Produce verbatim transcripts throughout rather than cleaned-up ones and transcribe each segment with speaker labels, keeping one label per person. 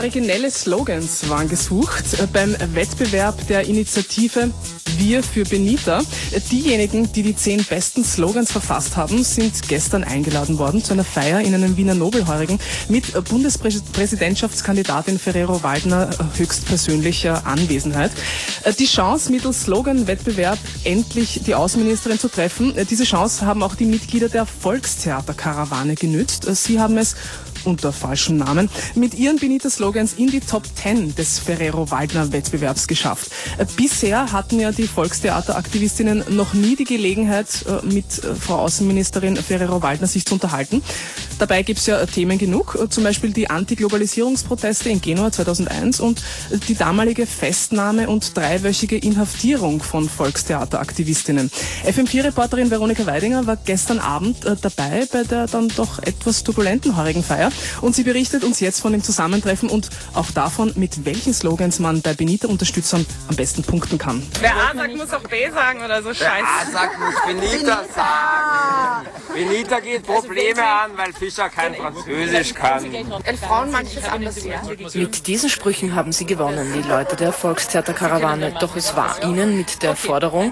Speaker 1: Originelle Slogans waren gesucht beim Wettbewerb der Initiative Wir für Benita. Diejenigen, die die zehn besten Slogans verfasst haben, sind gestern eingeladen worden zu einer Feier in einem Wiener Nobelheurigen mit Bundespräsidentschaftskandidatin Ferrero Waldner höchstpersönlicher Anwesenheit. Die Chance, mittels Sloganwettbewerb endlich die Außenministerin zu treffen, diese Chance haben auch die Mitglieder der Volkstheater-Karawane genützt. Sie haben es unter falschem Namen, mit ihren Benita-Slogans in die Top Ten des Ferrero-Waldner-Wettbewerbs geschafft. Bisher hatten ja die Volkstheateraktivistinnen noch nie die Gelegenheit, mit Frau Außenministerin Ferrero-Waldner sich zu unterhalten. Dabei gibt es ja Themen genug, zum Beispiel die Antiglobalisierungsproteste in Genua zweitausendeins und die damalige Festnahme und dreiwöchige Inhaftierung von Volkstheateraktivistinnen. F M vier Reporterin Veronika Weidinger war gestern Abend dabei bei der dann doch etwas turbulenten heurigen Feier. Und sie berichtet uns jetzt von dem Zusammentreffen und auch davon, mit welchen Slogans man bei Benita-Unterstützern am besten punkten kann.
Speaker 2: Wer A sagt, muss auch B sagen oder so. Scheiße.
Speaker 3: Wer A sagt, muss Benita sagen. Benita geht Probleme an, weil Fischer kein Französisch kann.
Speaker 2: Frauen manches anders.
Speaker 4: Mit diesen Sprüchen haben sie gewonnen, die Leute der Volkstheater-Karawane. Doch es war ihnen mit der Forderung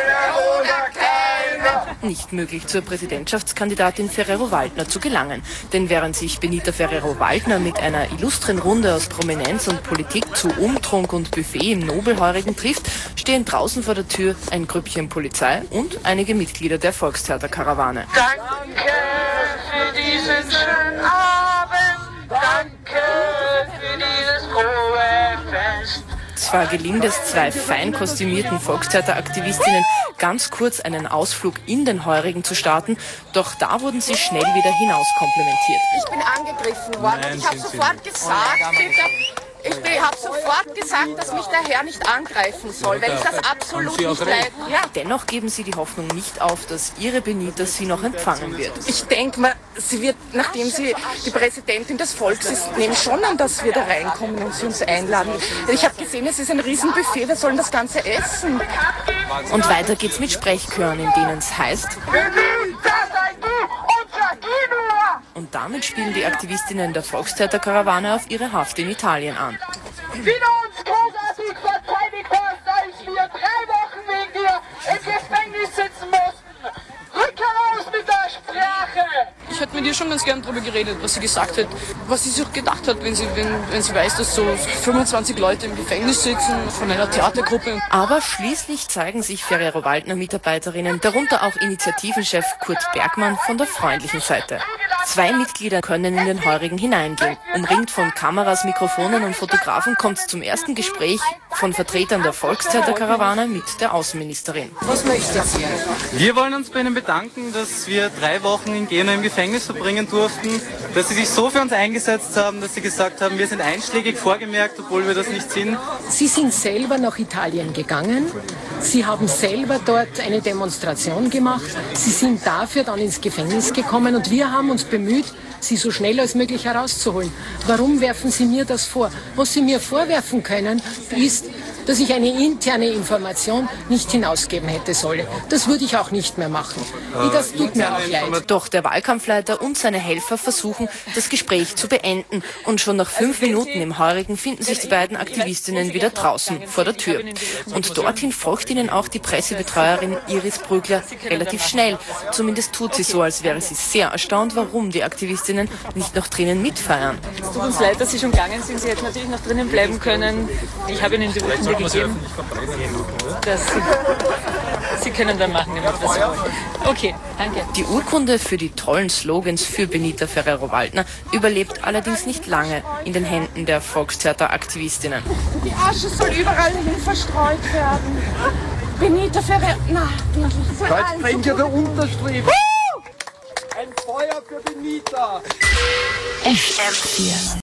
Speaker 4: nicht möglich, zur Präsidentschaftskandidatin Ferrero Waldner zu gelangen. Denn während sich Benita Ferrero Waldner mit einer illustren Runde aus Prominenz und Politik zu Umtrunk und Buffet im Nobelheurigen trifft, stehen draußen vor der Tür ein Grüppchen Polizei und einige Mitglieder der Volkstheater-Karawane.
Speaker 5: Danke für diesen schönen Abend, danke für dieses frohe Fest.
Speaker 4: Zwar gelingt es zwei fein kostümierten Volkstheateraktivistinnen, ganz kurz einen Ausflug in den Heurigen zu starten, doch da wurden sie schnell wieder hinauskomplimentiert.
Speaker 2: Ich bin angegriffen worden und ich habe sofort gesagt, ich habe sofort gesagt, dass mich der Herr nicht angreifen soll, weil ich das absolut nicht leid. Ja.
Speaker 4: Dennoch geben sie die Hoffnung nicht auf, dass ihre Benita sie noch empfangen wird.
Speaker 2: Ich denke mal, sie wird, nachdem sie die Präsidentin des Volkes ist, nehmen schon an, dass wir da reinkommen und sie uns einladen. Ich habe gesehen, es ist ein Riesenbuffet, wir sollen das Ganze essen.
Speaker 4: Und weiter geht's mit Sprechchören, in denen es heißt: Und damit spielen die Aktivistinnen der Volkstheater-Karawane auf ihre Haft in Italien an.
Speaker 5: Wieder uns großartig verteidigt hast, als wir drei Wochen wegen dir im Gefängnis sitzen mussten. Rück heraus mit der Sprache!
Speaker 6: Ich hätte mit ihr schon ganz gern darüber geredet, was sie gesagt hat, was sie sich gedacht hat, wenn sie, wenn, wenn sie weiß, dass so fünfundzwanzig Leute im Gefängnis sitzen von einer Theatergruppe.
Speaker 4: Aber schließlich zeigen sich Ferrero Waldner Mitarbeiterinnen, darunter auch Initiativenchef Kurt Bergmann, von der freundlichen Seite. Zwei Mitglieder können in den Heurigen hineingehen. Umringt von Kameras, Mikrofonen und Fotografen kommt es zum ersten Gespräch von Vertretern der Volkstheater-Karawane mit der Außenministerin.
Speaker 2: Was möchtest du?
Speaker 7: Wir wollen uns bei Ihnen bedanken, dass wir drei Wochen in Genua im Gefängnis verbringen durften, dass Sie sich so für uns eingesetzt haben, dass Sie gesagt haben, wir sind einschlägig vorgemerkt, obwohl wir das nicht sind.
Speaker 8: Sie sind selber nach Italien gegangen. Sie haben selber dort eine Demonstration gemacht. Sie sind dafür dann ins Gefängnis gekommen und wir haben uns bemüht, Sie so schnell als möglich herauszuholen. Warum werfen Sie mir das vor? Was Sie mir vorwerfen können, ist, dass ich eine interne Information nicht hinausgeben hätte sollen. Das würde ich auch nicht mehr machen. Das tut mir auch leid.
Speaker 4: Doch der Wahlkampfleiter und seine Helfer versuchen, das Gespräch zu beenden. Und schon nach fünf Minuten im Heurigen finden sich die beiden Aktivistinnen wieder draußen vor der Tür. Und dorthin folgt ihnen auch die Pressebetreuerin Iris Brügler relativ schnell. Zumindest tut sie so, als wäre sie sehr erstaunt, warum die Aktivistinnen nicht noch drinnen mitfeiern.
Speaker 6: Es tut uns leid, dass Sie schon gegangen sind. Sie hätten natürlich noch drinnen bleiben können. Ich habe Ihnen die Urkunde gegeben. Das, Sie können dann machen, was Sie wollen. Okay, danke.
Speaker 4: Die Urkunde für die tollen Slogans für Benita Ferrero Waldner überlebt allerdings nicht lange in den Händen der Volkstheateraktivistinnen.
Speaker 2: Die Asche soll überall hin verstreut werden. Benita Ferrero... Na, wirklich.
Speaker 3: Jetzt bringt ihr der Unterstrich. Ein Feuer für Benita.
Speaker 4: F M vier